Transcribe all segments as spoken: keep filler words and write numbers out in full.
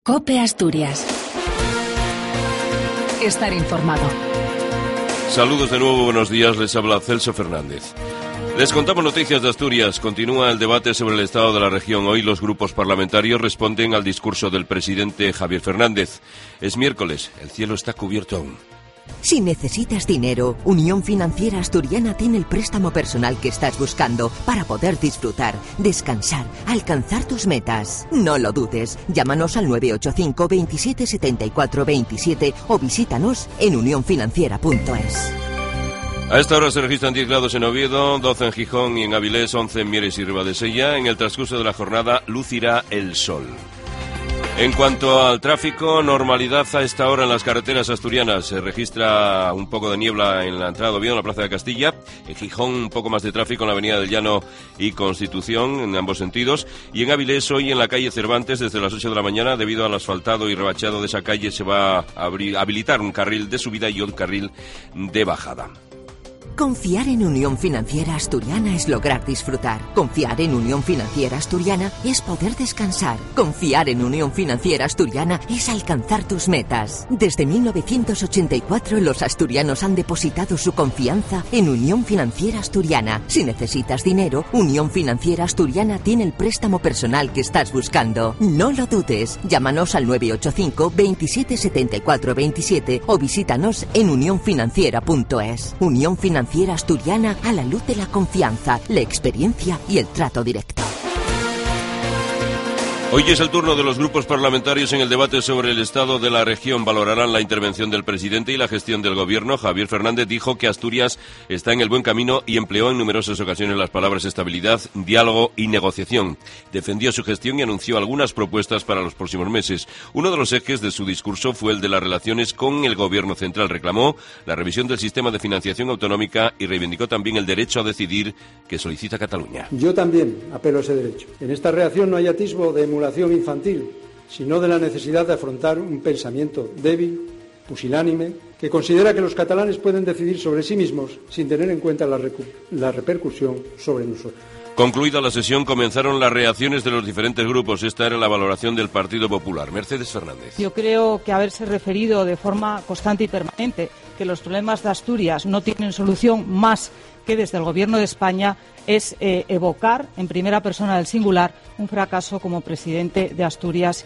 COPE Asturias. Estar informado. Saludos de nuevo, buenos días, les habla Celso Fernández. Les contamos noticias de Asturias. Continúa el debate sobre el estado de la región. Hoy los grupos parlamentarios responden al discurso del presidente Javier Fernández. Es miércoles, el cielo está cubierto aún. Si necesitas dinero, Unión Financiera Asturiana tiene el préstamo personal que estás buscando para poder disfrutar, descansar, alcanzar tus metas. No lo dudes, llámanos al nueve ocho cinco, veintisiete setenta y cuatro veintisiete o visítanos en unión financiera punto es. A esta hora se registran diez grados en Oviedo, doce en Gijón y en Avilés, once en Mieres y Ribadesella. En el transcurso de la jornada lucirá el sol. En cuanto al tráfico, normalidad a esta hora en las carreteras asturianas. Se registra un poco de niebla en la entrada de Oviedo, en la Plaza de Castilla. En Gijón, un poco más de tráfico en la Avenida del Llano y Constitución, en ambos sentidos. Y en Avilés, hoy en la calle Cervantes, desde las ocho de la mañana, debido al asfaltado y rebachado de esa calle, se va a abrir, habilitar un carril de subida y un carril de bajada. Confiar en Unión Financiera Asturiana es lograr disfrutar. Confiar en Unión Financiera Asturiana es poder descansar. Confiar en Unión Financiera Asturiana es alcanzar tus metas. Desde mil novecientos ochenta y cuatro los asturianos han depositado su confianza en Unión Financiera Asturiana. Si necesitas dinero, Unión Financiera Asturiana tiene el préstamo personal que estás buscando. No lo dudes. Llámanos al nueve ocho cinco, veintisiete setenta y cuatro veintisiete o visítanos en unión financiera punto es. Unión Financiera Asturiana, a la luz de la confianza, la experiencia y el trato directo. Hoy es el turno de los grupos parlamentarios en el debate sobre el estado de la región. Valorarán la intervención del presidente y la gestión del gobierno. Javier Fernández dijo que Asturias está en el buen camino y empleó en numerosas ocasiones las palabras estabilidad, diálogo y negociación. Defendió su gestión y anunció algunas propuestas para los próximos meses. Uno de los ejes de su discurso fue el de las relaciones con el gobierno central. Reclamó la revisión del sistema de financiación autonómica y reivindicó también el derecho a decidir que solicita Cataluña. Yo también apelo a ese derecho. En esta reacción no hay atisbo de emulación infantil, sino de la necesidad de afrontar un pensamiento débil, pusilánime, que considera que los catalanes pueden decidir sobre sí mismos sin tener en cuenta la, recu- la repercusión sobre nosotros. Concluida la sesión, comenzaron las reacciones de los diferentes grupos. Esta era la valoración del Partido Popular. Mercedes Fernández. Yo creo que haberse referido de forma constante y permanente que los problemas de Asturias no tienen solución más que desde el Gobierno de España es eh, evocar en primera persona del singular un fracaso como presidente de Asturias.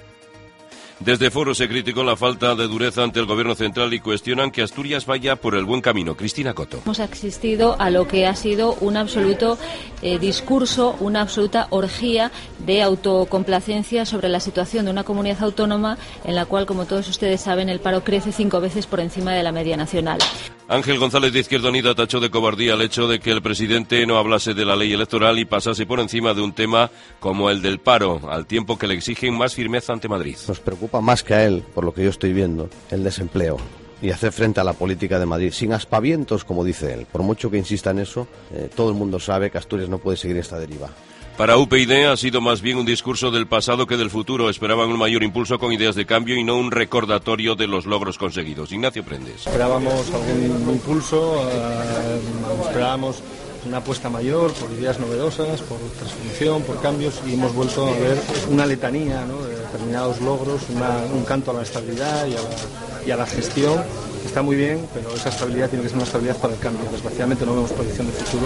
Desde Foro se criticó la falta de dureza ante el Gobierno central y cuestionan que Asturias vaya por el buen camino. Cristina Coto. Hemos asistido a lo que ha sido un absoluto eh, discurso, una absoluta orgía de autocomplacencia sobre la situación de una comunidad autónoma en la cual, como todos ustedes saben, el paro crece cinco veces por encima de la media nacional. Ángel González de Izquierda Unida tachó de cobardía el hecho de que el presidente no hablase de la ley electoral y pasase por encima de un tema como el del paro, al tiempo que le exigen más firmeza ante Madrid. Nos preocupa más que a él, por lo que yo estoy viendo, el desempleo y hacer frente a la política de Madrid, sin aspavientos, como dice él. Por mucho que insista en eso, eh, todo el mundo sabe que Asturias no puede seguir esta deriva. Para U P yD ha sido más bien un discurso del pasado que del futuro. Esperaban un mayor impulso con ideas de cambio y no un recordatorio de los logros conseguidos. Ignacio Prendes. Esperábamos algún impulso, eh, esperábamos una apuesta mayor por ideas novedosas, por transformación, por cambios, y hemos vuelto a ver una letanía, ¿no?, de determinados logros, una, un canto a la estabilidad y a la, y a la gestión. Está muy bien, pero esa estabilidad tiene que ser una estabilidad para el cambio. Desgraciadamente no vemos proyección de futuro.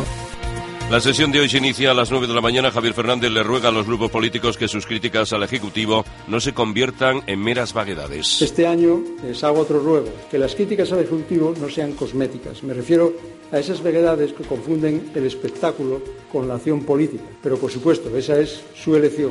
La sesión de hoy se inicia a las nueve de la mañana. Javier Fernández le ruega a los grupos políticos que sus críticas al Ejecutivo no se conviertan en meras vaguedades. Este año les hago otro ruego, que las críticas al Ejecutivo no sean cosméticas. Me refiero a esas vaguedades que confunden el espectáculo con la acción política. Pero, por supuesto, esa es su elección.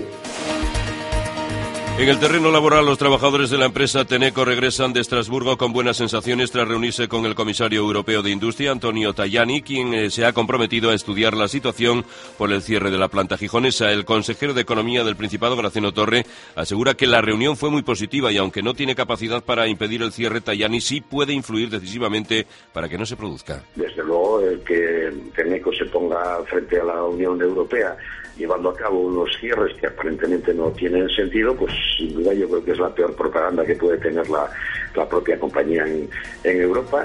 En el terreno laboral, los trabajadores de la empresa Tenneco regresan de Estrasburgo con buenas sensaciones tras reunirse con el comisario europeo de Industria, Antonio Tajani, quien eh, se ha comprometido a estudiar la situación por el cierre de la planta gijonesa. El consejero de Economía del Principado, Graciano Torre, asegura que la reunión fue muy positiva y, aunque no tiene capacidad para impedir el cierre, Tajani sí puede influir decisivamente para que no se produzca. Desde luego, el que Tenneco se ponga frente a la Unión Europea llevando a cabo unos cierres que aparentemente no tienen sentido, pues sin duda yo creo que es la peor propaganda que puede tener la, la propia compañía en, en Europa.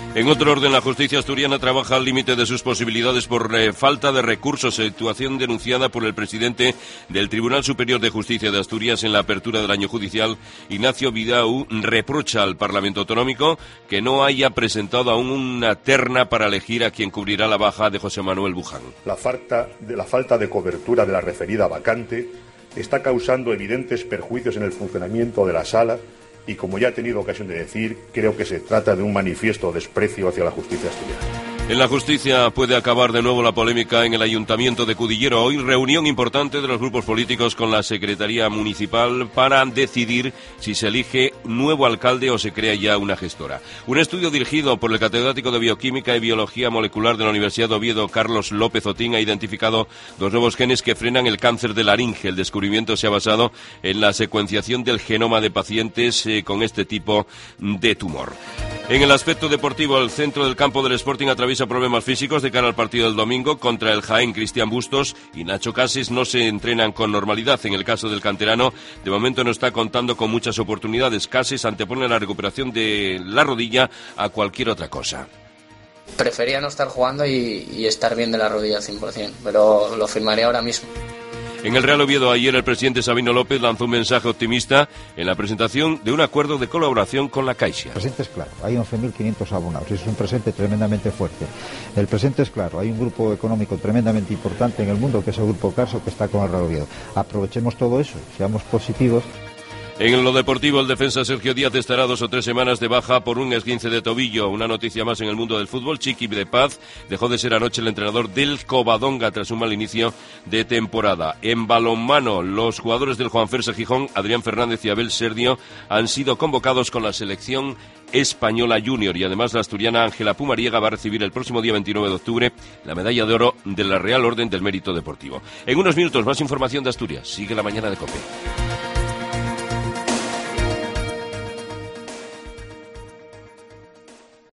En otro orden, la justicia asturiana trabaja al límite de sus posibilidades por eh, falta de recursos, situación denunciada por el presidente del Tribunal Superior de Justicia de Asturias en la apertura del año judicial. Ignacio Vidau reprocha al Parlamento Autonómico que no haya presentado aún una terna para elegir a quien cubrirá la baja de José Manuel Buján. La falta de, la falta de cobertura de la referida vacante está causando evidentes perjuicios en el funcionamiento de la sala y, como ya he tenido ocasión de decir, creo que se trata de un manifiesto desprecio hacia la justicia asturiana. En la justicia puede acabar de nuevo la polémica en el Ayuntamiento de Cudillero. Hoy reunión importante de los grupos políticos con la Secretaría Municipal para decidir si se elige nuevo alcalde o se crea ya una gestora. Un estudio dirigido por el catedrático de Bioquímica y Biología Molecular de la Universidad de Oviedo, Carlos López Otín, ha identificado dos nuevos genes que frenan el cáncer de laringe. El descubrimiento se ha basado en la secuenciación del genoma de pacientes eh, con este tipo de tumor. En el aspecto deportivo, el centro del campo del Sporting atraviesa problemas físicos de cara al partido del domingo contra el Jaén. Cristian Bustos y Nacho Cases no se entrenan con normalidad. En el caso del canterano, de momento no está contando con muchas oportunidades. Cases antepone la recuperación de la rodilla a cualquier otra cosa. Prefería no estar jugando y, y estar bien de la rodilla al cien por ciento, pero lo firmaría ahora mismo. En el Real Oviedo, ayer el presidente Sabino López lanzó un mensaje optimista en la presentación de un acuerdo de colaboración con la Caixa. El presente es claro, hay once mil quinientos abonados, es un presente tremendamente fuerte. El presente es claro, hay un grupo económico tremendamente importante en el mundo, que es el Grupo Carso, que está con el Real Oviedo. Aprovechemos todo eso, seamos positivos. En lo deportivo, el defensa Sergio Díaz estará dos o tres semanas de baja por un esguince de tobillo. Una noticia más en el mundo del fútbol. Chiqui de Paz dejó de ser anoche el entrenador del Covadonga tras un mal inicio de temporada. En balonmano, los jugadores del Juan Fersa Gijón, Adrián Fernández y Abel Serdio, han sido convocados con la selección española junior, y además la asturiana Ángela Pumariega va a recibir el próximo día veintinueve de octubre la medalla de oro de la Real Orden del Mérito Deportivo. En unos minutos más información de Asturias. Sigue la mañana de COPE.